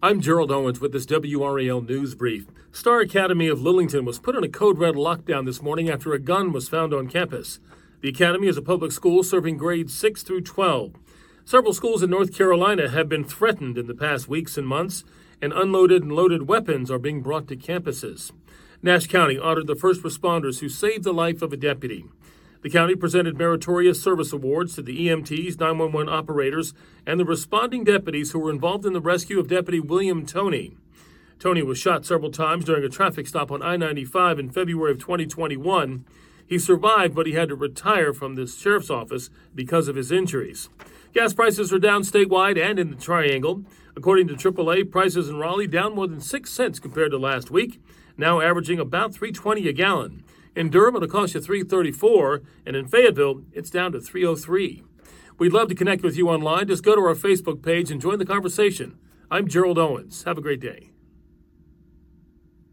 I'm Gerald Owens with this WRAL News Brief. Star Academy of Lillington was put on a code red lockdown this morning after a gun was found on campus. The academy is a public school serving grades 6 through 12. Several schools in North Carolina have been threatened in the past weeks and months, and unloaded and loaded weapons are being brought to campuses. Nash County honored the first responders who saved the life of a deputy. The county presented meritorious service awards to the EMTs, 911 operators, and the responding deputies who were involved in the rescue of Deputy William Toney. Toney was shot several times during a traffic stop on I-95 in February of 2021. He survived, but he had to retire from the sheriff's office because of his injuries. Gas prices are down statewide and in the Triangle. According to AAA, prices in Raleigh down more than 6 cents compared to last week, now averaging about $3.20 a gallon. In Durham, it'll cost you $3.34, and in Fayetteville, it's down to $3.03. We'd love to connect with you online. Just go to our Facebook page and join the conversation. I'm Gerald Owens. Have a great day.